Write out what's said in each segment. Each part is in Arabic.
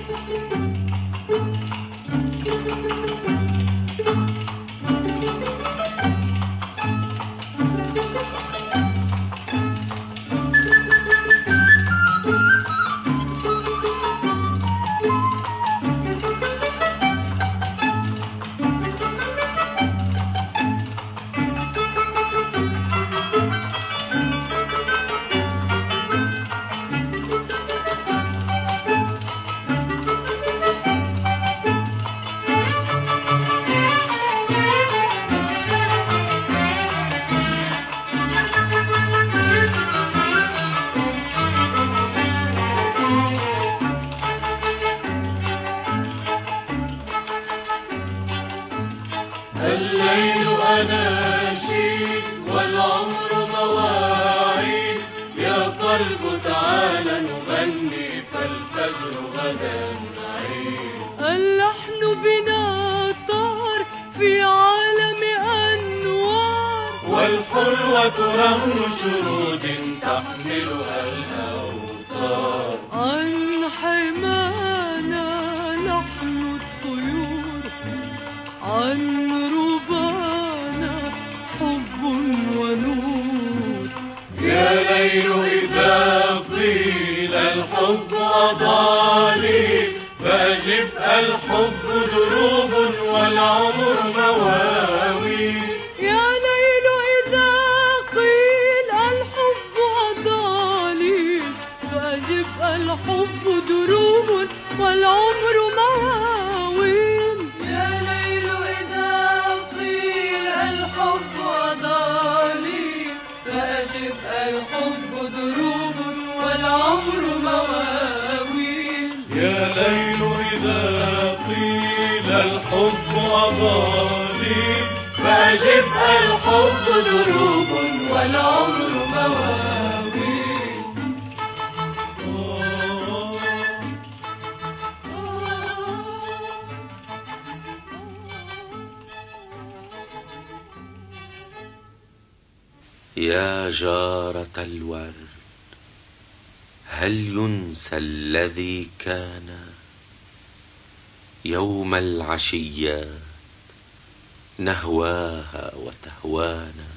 الليل أناشيد والعمر مواعيد، يا قلب تعال نغني فالفجر غدا نعيد. اللحن بنا طار في عالم أنوار، والحلوة رهن شرود تحملها الأوتار. عن حمانا لحن الطيور، عن ربانا حب ونور. يا ليل إذا قيل الحب أضالي، فأجب الحب دروب والعمر مواوي. يا ليل إذا قيل الحب أضالي، فأجب الحب دروب والعمر مواويل. يا ليل إذا قيل الحب أضالي، فأجب الحب دروب والعمر مواويل. يا ليل إذا قيل الحب أضالي، فأجب الحب دروب والعمر مواويل. يا جارة الورد، هل ينسى الذي كان يوم العشيات نهواها وتهوانا؟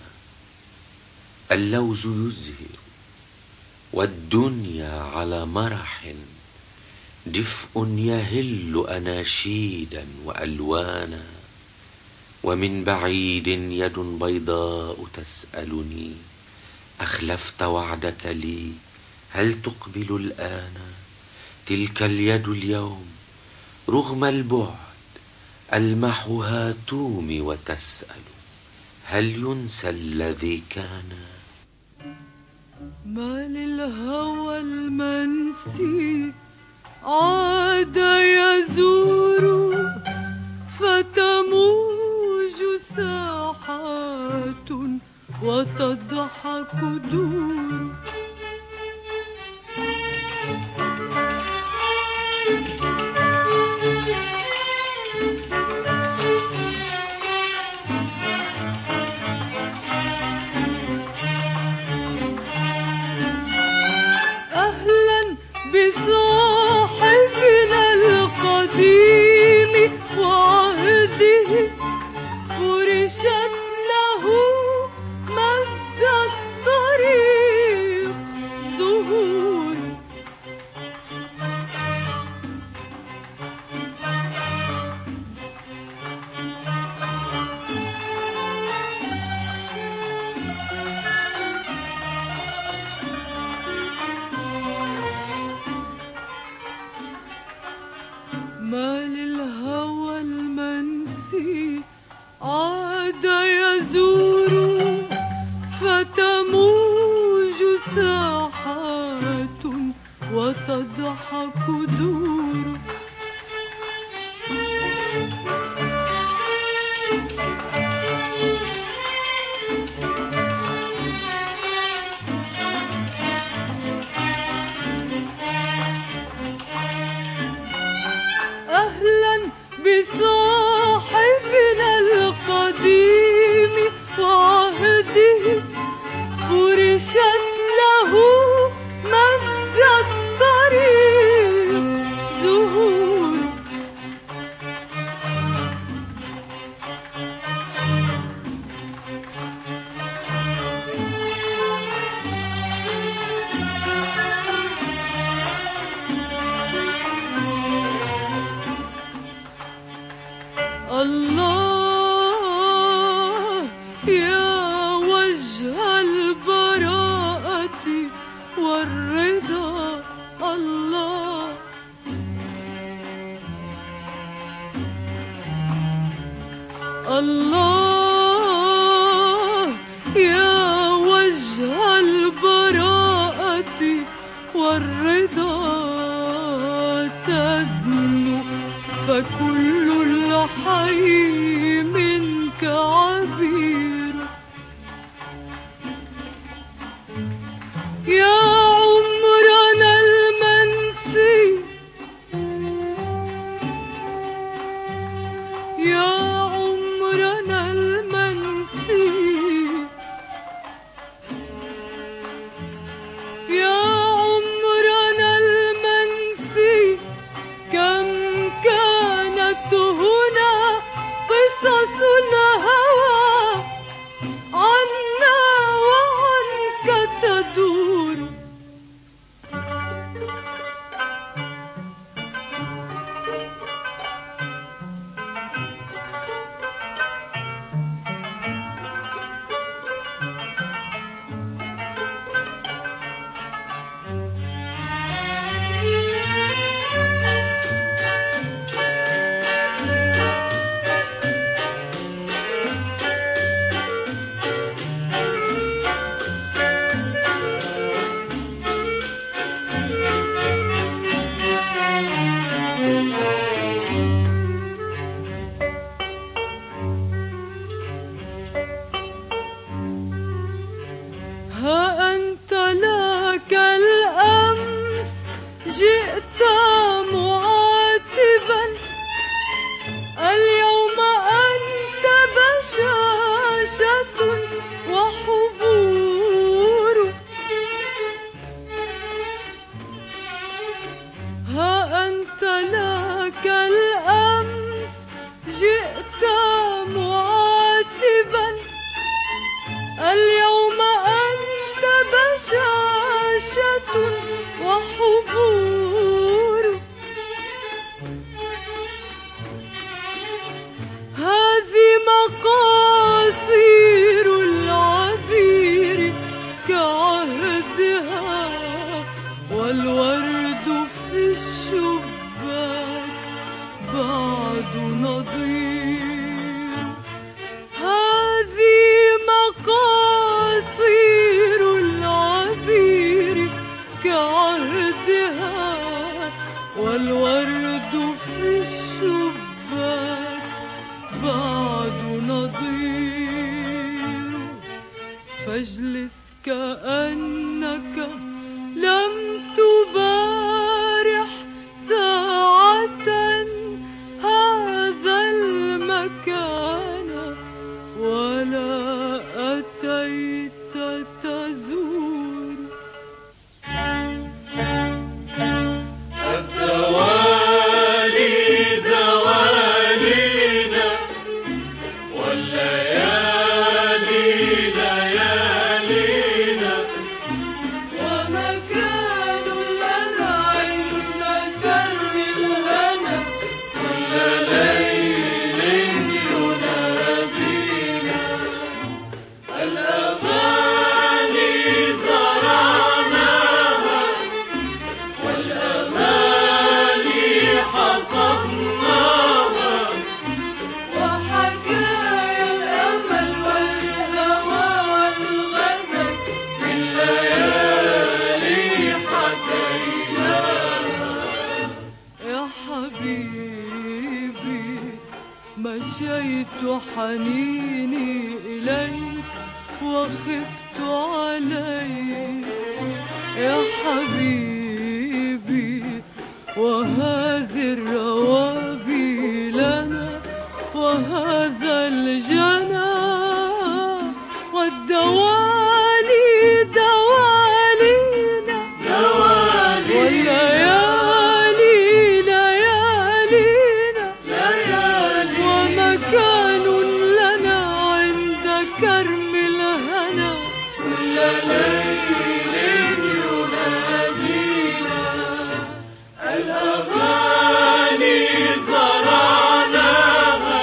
اللوز يزهر والدنيا على مرح، دفء يهل أناشيدا وألوانا. ومن بعيد يد بيضاء تسألني، أخلفت وعدك لي هل تقبل الآن؟ تلك اليد اليوم رغم البعد ألمحها تومي وتسأل، هل ينسى الذي كان؟ ما للهوى المنسي عاد يزور، فتموج ساحات وتضحك دور. أهلا بصاحبنا القديم وعهده، فرشت له مد الطريق زهور. ما للهوى المنسي عاد يزور، فتموج ساحات وتضحك دور. أهلا بصاحبنا القديم وعهده، فرشت له مد الطريق زهور. البراءة والرضا تدنو، فكل الحي منك عبير. يا عمرنا المنسي، يا عمرنا المنسي، يا عمرنا المنسي، كم كانت هنا قصص الهوى عنا وعنك تدور. ها أنت لك الأمس جئت معاتبا، اليوم أنت بشاشة وحبور. ها أنت لك الأمس جئت معاتبا، اليوم أنت بشاشة وحبور. هذه مقاصير العبير كعهدها، والورد في الشباك بعد نضير. هذه مقاصير العبير كعهدها، والورد في الشباك بعد نضير. فاجلس كأنك لم تبارح ساعة هذا المكان، ولا أتيت تزور. الدوالي دوالينا، والليالي ليالينا، ومكان لنا عند كرم الهنا، كل ليل ينادينا. الأغاني زرعناها، والأماني حصدناها، وحكايا الأمل والهوى والغزل في الليالي حكيناها. يا حبيبي مشيت حنيني إليك وخفت عليك. يا حبيبي وهذه الروابي لنا، وهذا الجنى والدوالي دوالينا، والليالي ليالينا، ومكان لنا عند كرم الهنا، كل ليل ينادينا. الأغاني زرعناها،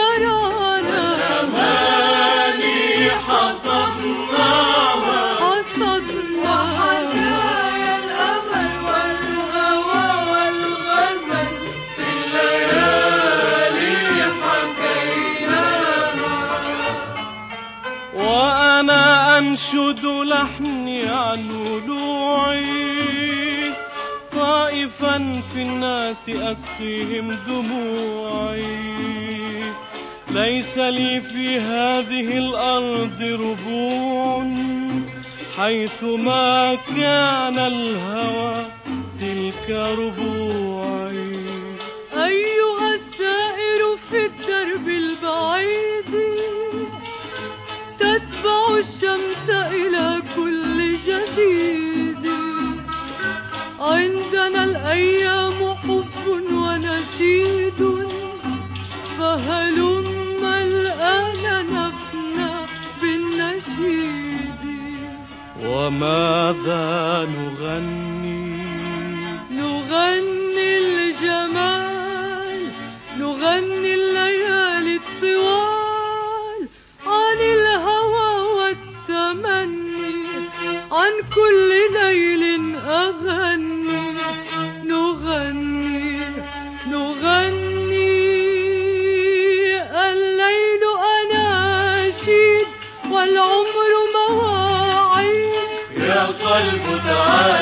والأماني حصدناها، وحكايا الأمل والهوى والغزل في الليالي حكيناها. وأنا أنشد لحني عن ولوعي، طائفا في الناس أسقيهم دموعي. ليس لي في هذه الأرض ربوع، حيثما كان الهوى تلك ربوعي. أيها السائر في الدرب البعيد، تتبع الشمس إلى كل جديد. عندنا الأيام حب ونشيد، فهلم الآن نفنى بالنشيد. وماذا نغني؟ نغني الجمال، نغني الليالي الطوال، عن الهوى والتمني، عن كل ليل أغني. نغني الليل أناشيد والعمر مواعيد. يا قلب تعال